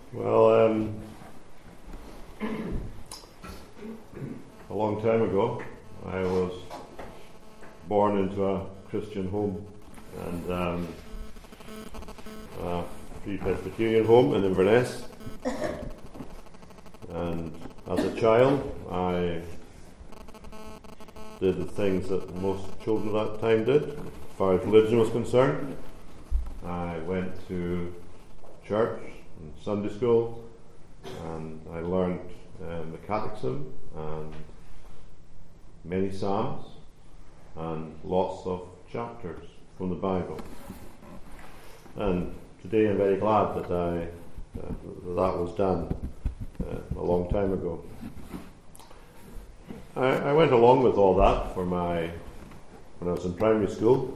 Well, a long time ago, I was born into a Christian home and a Free Presbyterian home in Inverness. And as a child, I did the things that most children at that time did, as far as religion was concerned. I went to church and Sunday school, and I learned the catechism and many psalms and lots of chapters from the Bible. And today I'm very glad that that was done a long time ago. I went along with all that when I was in primary school.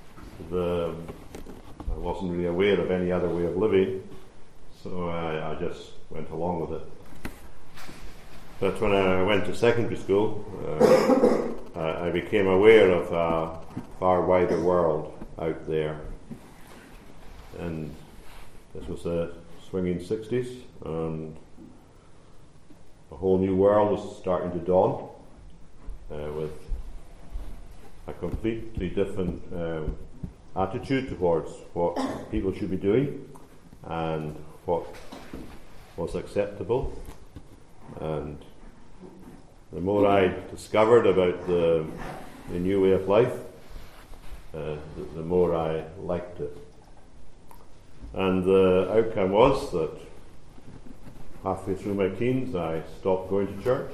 I wasn't really aware of any other way of living, so I just went along with it. But when I went to secondary school, I became aware of a far wider world out there. And this was the swinging 60s, and a whole new world was starting to dawn with a completely different attitude towards what people should be doing and what was acceptable. And the more I discovered about the new way of life, the more I liked it. And the outcome was that halfway through my teens I stopped going to church.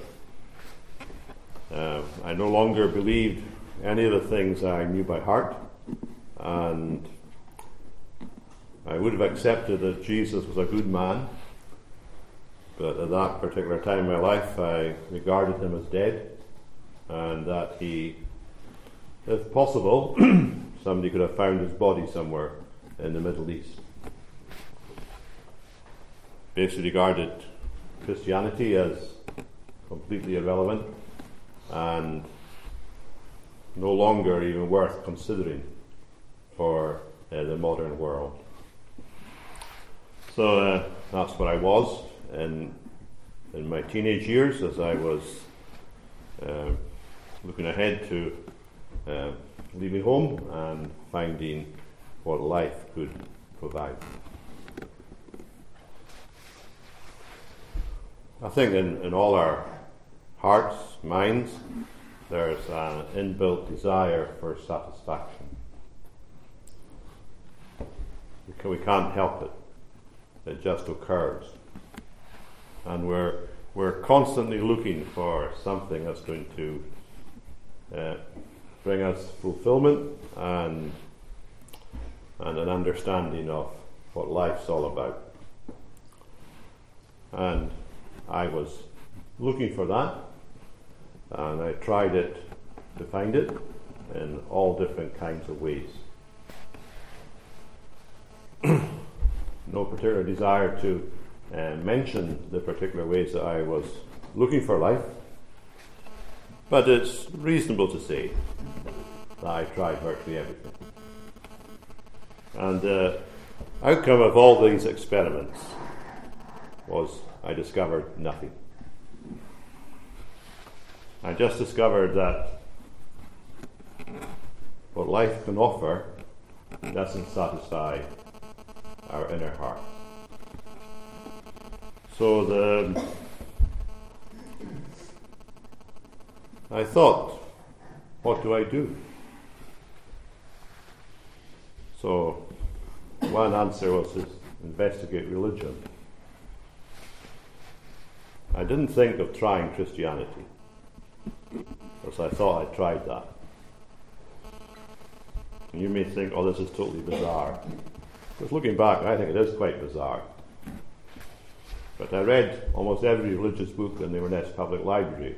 I no longer believed any of the things I knew by heart, and I would have accepted that Jesus was a good man, but at that particular time in my life I regarded him as dead, and that he, if possible, somebody could have found his body somewhere in the Middle East. Basically regarded Christianity as completely irrelevant and no longer even worth considering for the modern world. So that's what I was in my teenage years, as I was looking ahead to leaving home and finding what life could provide. I think in all our hearts, minds, there's an inbuilt desire for satisfaction. We can't help it. It just occurs. And we're constantly looking for something that's going to bring us fulfillment and an understanding of what life's all about. And I was looking for that, and I tried to find it in all different kinds of ways. No particular desire to mention the particular ways that I was looking for life, but it's reasonable to say that I tried virtually everything. And the outcome of all these experiments was I discovered nothing. I just discovered that what life can offer doesn't satisfy our inner heart. So I thought, what do I do? So one answer was to investigate religion. I didn't think of trying Christianity, because I thought I tried that. And you may think, oh, this is totally bizarre. But looking back, I think it is quite bizarre. But I read almost every religious book in the Inverness Public Library.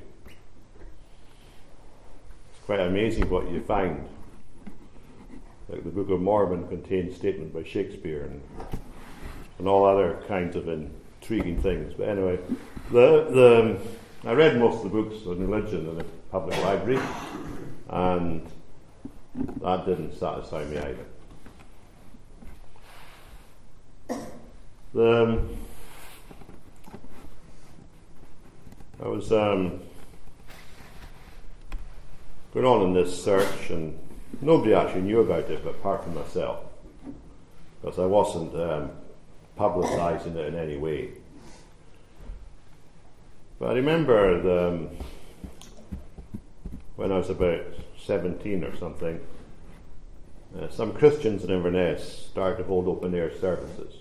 It's quite amazing what you find. Like the Book of Mormon contains statements by Shakespeare and all other kinds of intriguing things. But anyway, I read most of the books on religion in the public library, and that didn't satisfy me either. I was going on in this search, and nobody actually knew about it apart from myself, because I wasn't publicising it in any way. But I remember when I was about 17 or something, some Christians in Inverness started to hold open-air services.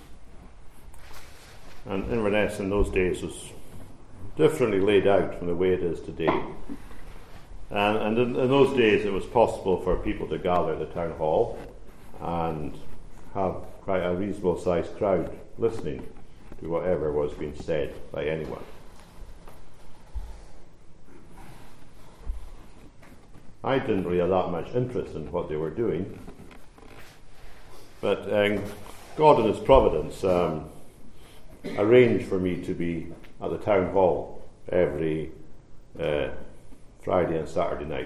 And Inverness in those days was differently laid out from the way it is today. And in those days it was possible for people to gather at the town hall and have quite a reasonable sized crowd listening to whatever was being said by anyone. I didn't really have that much interest in what they were doing, but God in His providence arranged for me to be at the town hall every Friday and Saturday night.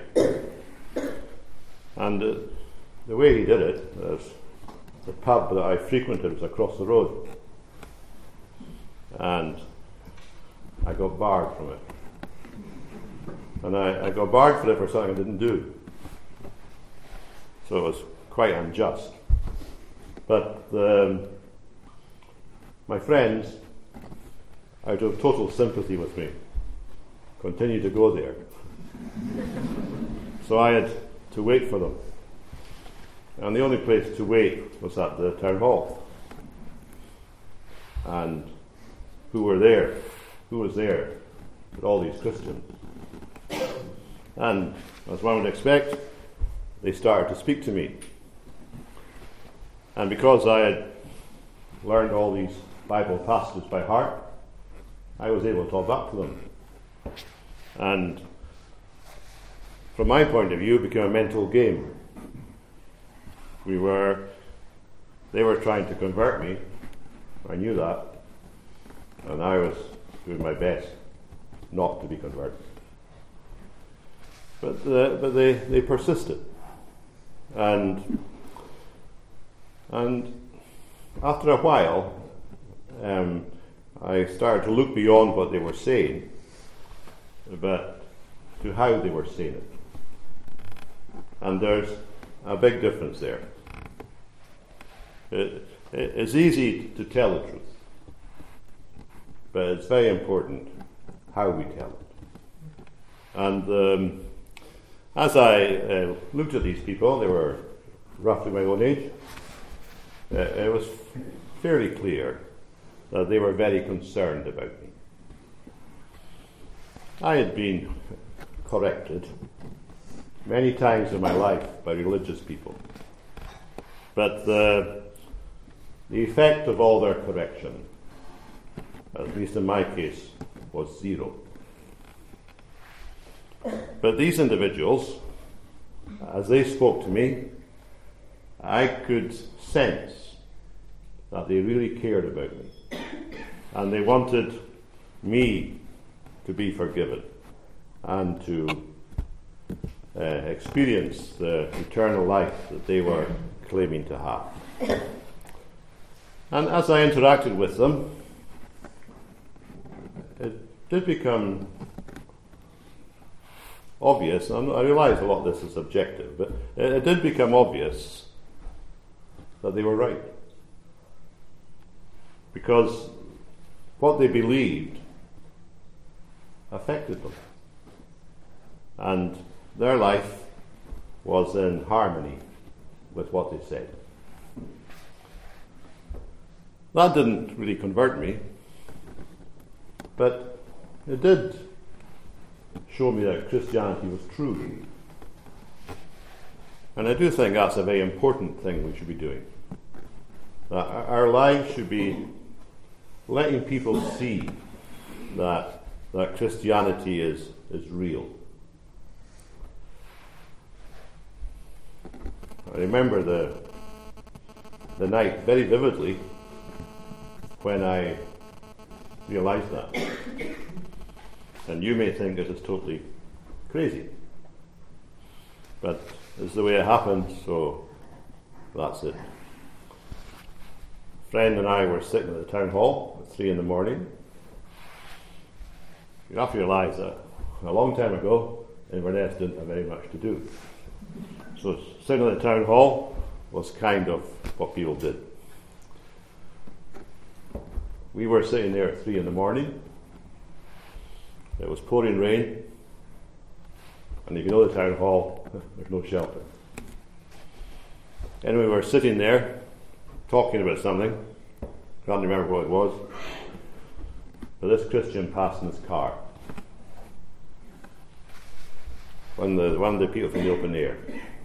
And the way He did it, the pub that I frequented was across the road, and I got barred from it. And I got barred for it for something I didn't do. So it was quite unjust. But my friends, out of total sympathy with me, continued to go there. So I had to wait for them. And the only place to wait was at the town hall. And who were there? Who was there? With all these Christians. And, as one would expect, they started to speak to me. And because I had learned all these Bible passages by heart, I was able to talk back to them. And from my point of view, it became a mental game. They were trying to convert me. I knew that. And I was doing my best not to be converted. But they persisted. And after a while, I started to look beyond what they were saying, but to how they were saying it. And there's a big difference there. It's easy to tell the truth, but it's very important how we tell it. And as I looked at these people, they were roughly my own age, it was fairly clear that they were very concerned about me. I had been corrected many times in my life by religious people, but the effect of all their correction, at least in my case, was zero. But these individuals, as they spoke to me, I could sense that they really cared about me. And they wanted me to be forgiven and to experience the eternal life that they were claiming to have. And as I interacted with them, it did become obvious, and I realise a lot of this is subjective, but it did become obvious that they were right. Because what they believed affected them. And their life was in harmony with what they said. That didn't really convert me, but it did show me that Christianity was true. And I do think that's a very important thing we should be doing. Our lives should be letting people see that Christianity is real. I remember the night very vividly when I realised that. And you may think this is totally crazy, but it's the way it happened, so that's it. A friend and I were sitting at the town hall at 3 a.m, You have to realise that a long time ago, Inverness didn't have very much to do. So sitting at the town hall was kind of what people did. We were sitting there at 3 a.m. It was pouring rain, and if you know the town hall, there's no shelter. Anyway, we were sitting there talking about something. Can't remember what it was. But this Christian passed in his car. One of the people from the open air.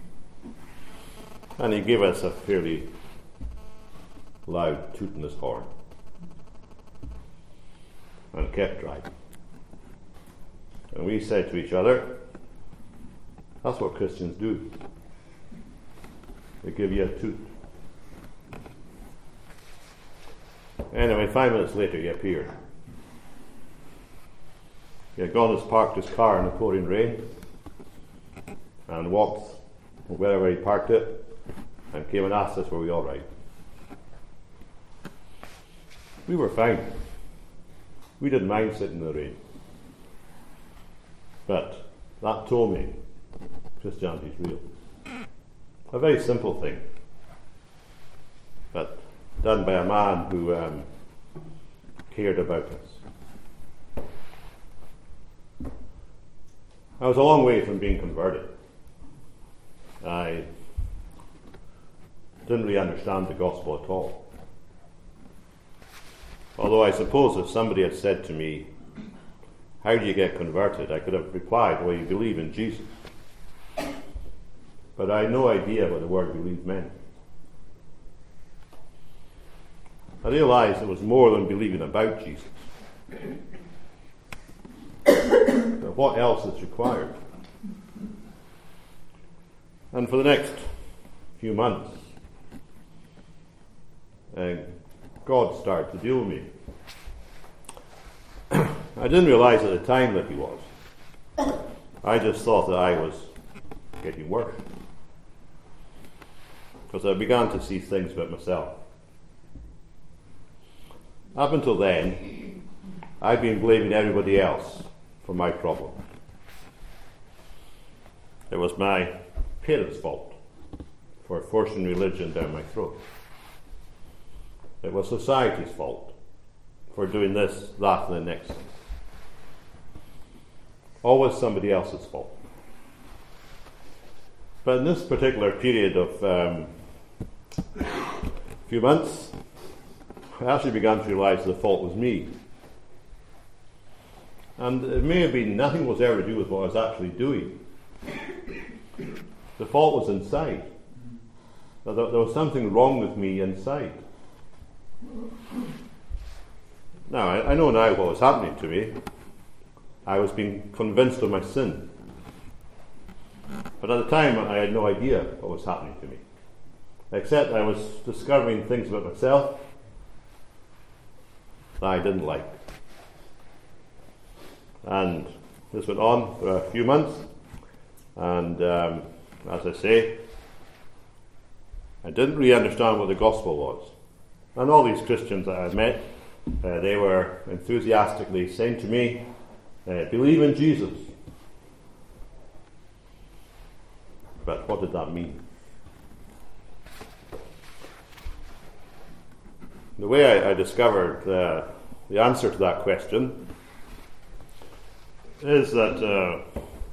And he gave us a fairly loud toot in his horn. And kept driving. And we said to each other, that's what Christians do. They give you a toot. Anyway, 5 minutes later he appeared. He had gone and parked his car in the pouring rain and walked wherever he parked it and came and asked us were we all right. We were fine. We didn't mind sitting in the rain. But that told me Christianity is real. A very simple thing, but done by a man who cared about us. I was a long way from being converted. I didn't really understand the gospel at all. Although I suppose if somebody had said to me, how do you get converted? I could have replied, well, you believe in Jesus. But I had no idea what the word believe meant. I realized it was more than believing about Jesus. But what else is required? And for the next few months, God started to deal with me. I didn't realize at the time that he was. I just thought that I was getting worse. Because I began to see things about myself. Up until then, I'd been blaming everybody else for my problem. It was my parents' fault for forcing religion down my throat. It was society's fault for doing this, that, and the next thing. Always somebody else's fault. But in this particular period of few months, I actually began to realize the fault was me. And it may have been nothing was ever to do with what I was actually doing. The fault was inside. There was something wrong with me inside. Now, I know now what was happening to me. I was being convinced of my sin. But at the time, I had no idea what was happening to me. Except I was discovering things about myself that I didn't like. And this went on for a few months. And as I say, I didn't really understand what the gospel was. And all these Christians that I met, they were enthusiastically saying to me, believe in Jesus. But what did that mean? The way I discovered the answer to that question is that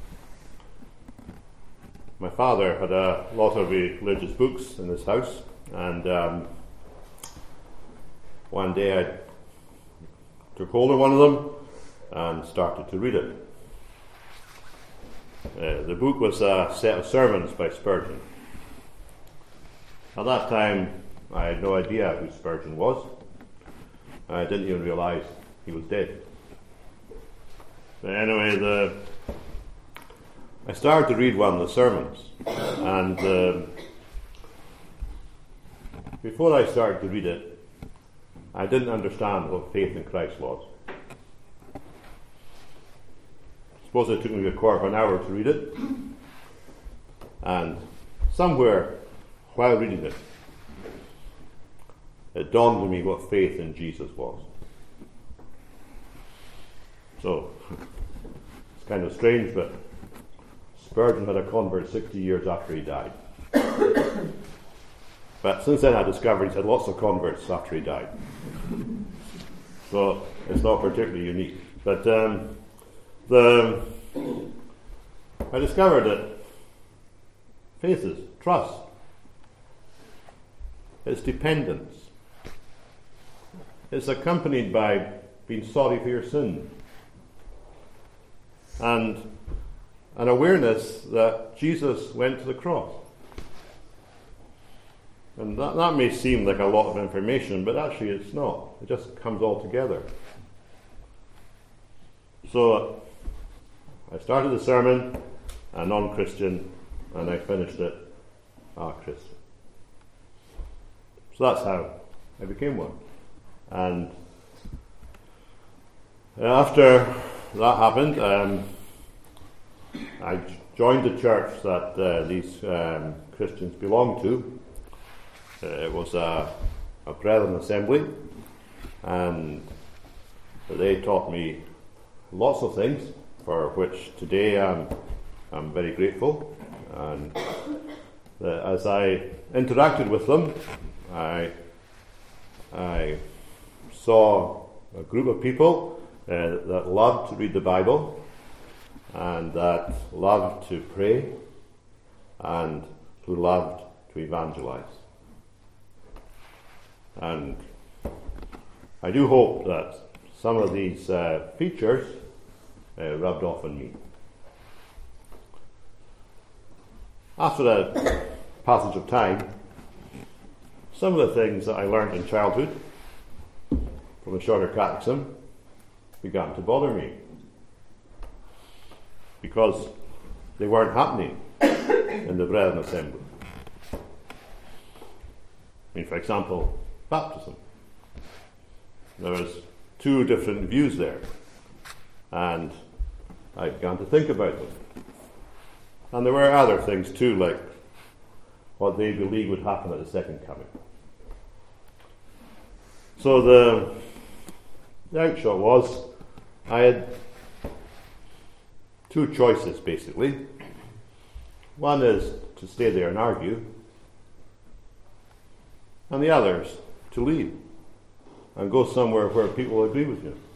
my father had a lot of religious books in his house, and one day I took hold of one of them and started to read it. The book was a set of sermons by Spurgeon. At that time, I had no idea who Spurgeon was. I didn't even realise he was dead. But anyway, I started to read one of the sermons, and before I started to read it, I didn't understand what faith in Christ was. I suppose it took me a quarter of an hour to read it, and somewhere while reading it, it dawned on me what faith in Jesus was. So, it's kind of strange, but Spurgeon had a convert 60 years after he died. But since then I discovered he's had lots of converts after he died. So, it's not particularly unique. But I discovered that faith is trust. It's dependence. It's accompanied by being sorry for your sin. And an awareness that Jesus went to the cross. And that may seem like a lot of information, but actually it's not. It just comes all together. So I started the sermon a non-Christian, and I finished it a Christian. So that's how I became one. And after that happened, I joined the church that these Christians belonged to. It was a Brethren assembly, and they taught me lots of things for which today I'm very grateful. And as I interacted with them, I saw a group of people that loved to read the Bible and that loved to pray and who loved to evangelize. And I do hope that some of these features rubbed off on me. After a passage of time, some of the things that I learned in childhood from the Shorter Catechism began to bother me because they weren't happening in the Brethren assembly. I mean, for example, baptism. There was two different views there, and I began to think about them. And there were other things too, like what they believed would happen at the second coming. So the outshot was, I had two choices basically. One is to stay there and argue, and the other is to leave and go somewhere where people will agree with you.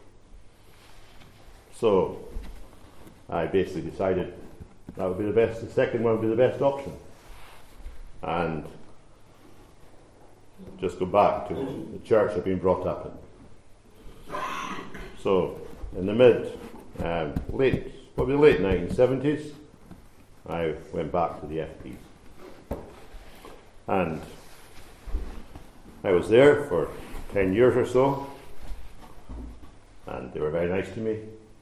So I basically decided that would be the second one would be the best option. And just go back to the church I've been brought up in. So in the late 1970s, I went back to the FPs. And I was there for 10 years or so, and they were very nice to me.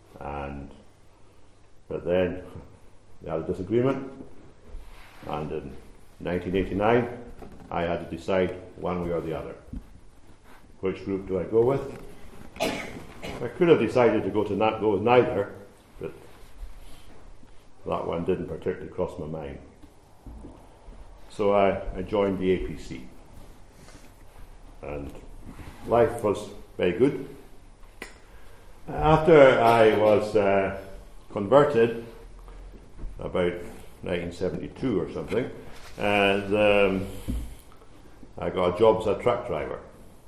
But then we had a disagreement, and in 1989 I had to decide one way or the other. Which group do I go with? I could have decided to go with neither, but that one didn't particularly cross my mind. So I joined the APC. And life was very good. After I was converted, about 1972 or something, and I got a job as a truck driver.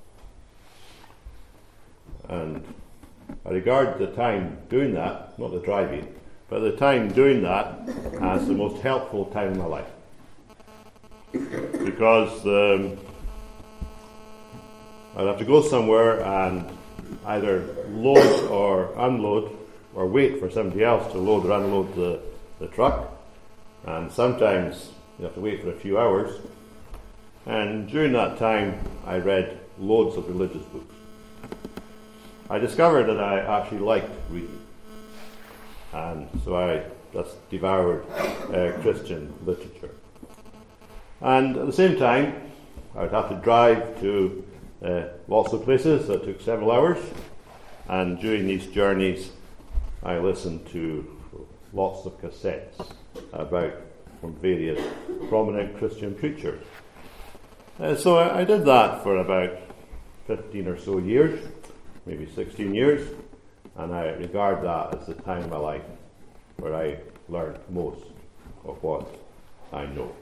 And I regard the time doing that, not the driving, but the time doing that as the most helpful time in my life. Because I'd have to go somewhere and either load or unload or wait for somebody else to load or unload the truck. And sometimes you have to wait for a few hours. And during that time, I read loads of religious books. I discovered that I actually liked reading. And so I just devoured Christian literature. And at the same time, I would have to drive to lots of places that took several hours. And during these journeys, I listened to lots of cassettes from various prominent Christian preachers. So I did that for about 15 or so years, maybe 16 years. and I regard that as the time in my life where I learned most of what I know.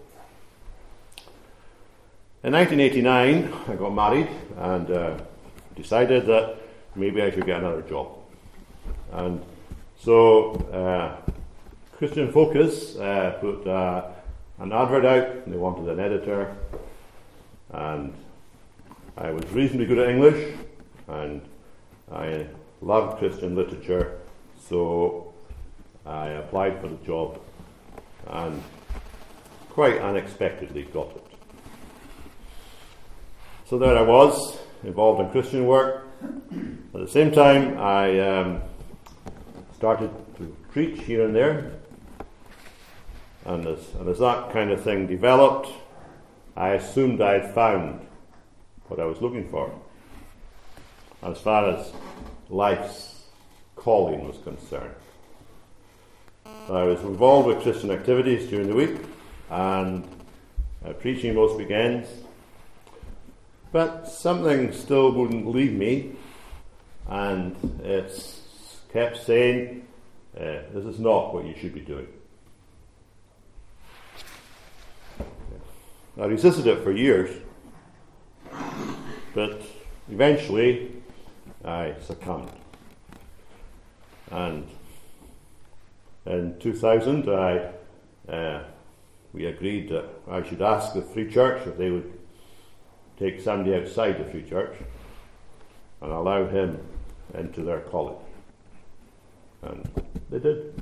In 1989, I got married and decided that maybe I should get another job. And so Christian Focus put an advert out, and they wanted an editor, and I was reasonably good at English, and I loved Christian literature, so I applied for the job and quite unexpectedly got it. So there I was, involved in Christian work. At the same time, I started to preach here and there, and as that kind of thing developed, I assumed I'd found what I was looking for as far as life's calling was concerned. I was involved with Christian activities during the week and preaching most weekends, but something still wouldn't leave me, and it kept saying, this is not what you should be doing. I resisted it for years, but eventually I succumbed. And in 2000, we agreed that I should ask the Free Church if they would take somebody outside the Free Church and allow him into their college. And they did.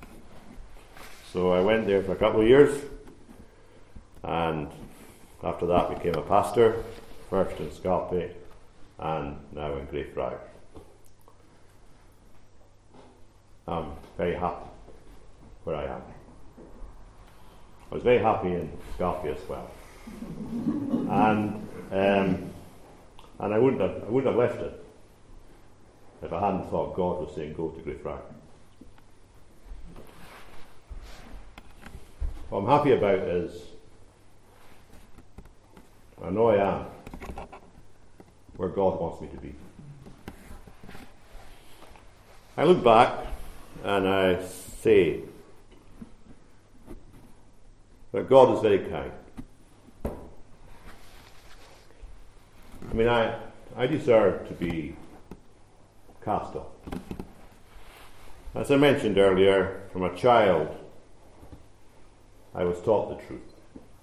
So I went there for a couple of years, and after that became a pastor, first in Scalpe and now in Greyfriars. I'm very happy where I am. I was very happy in Scalpe as well. And I wouldn't have left it if I hadn't thought God was saying go to Greyfriars. What I'm happy about is I know I am where God wants me to be. I look back and I say that God is very kind. I mean, I deserve to be cast off. As I mentioned earlier, from a child, I was taught the truth.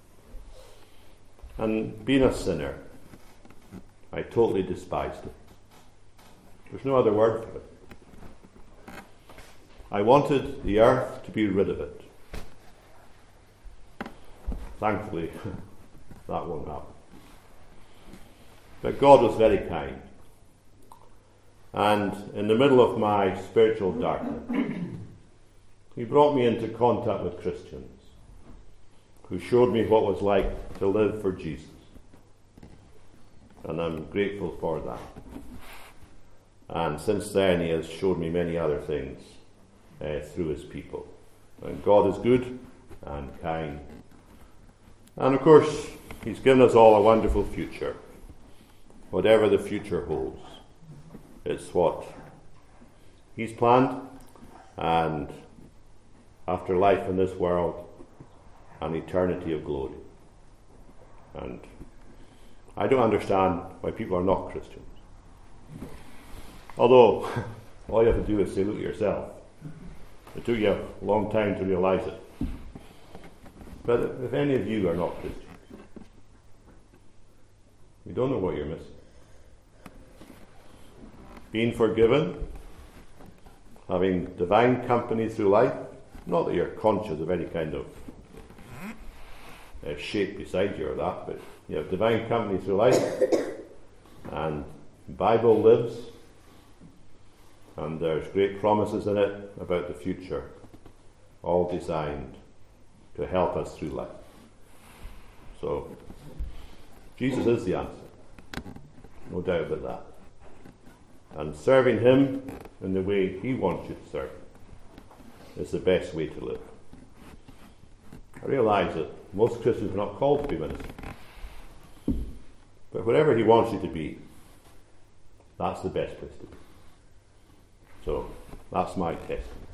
And being a sinner, I totally despised it. There's no other word for it. I wanted the earth to be rid of it. Thankfully, that won't happen. But God was very kind. And in the middle of my spiritual darkness, He brought me into contact with Christians who showed me what it was like to live for Jesus. And I'm grateful for that. And since then, He has showed me many other things through His people. And God is good and kind. And of course, He's given us all a wonderful future. Whatever the future holds, it's what He's planned, and after life in this world, an eternity of glory. And I don't understand why people are not Christians. Although, all you have to do is say, look at yourself. It took you a long time to realise it. But if any of you are not Christians, you don't know what you're missing. Being forgiven, having divine company through life, not that you're conscious of any kind of shape beside you or that, but you have divine company through life, and the Bible lives, and there's great promises in it about the future, all designed to help us through life. So, Jesus is the answer, no doubt about that. And serving Him in the way He wants you to serve Him is the best way to live. I realise that most Christians are not called to be ministers. But wherever He wants you to be, that's the best place to be. So that's my testimony.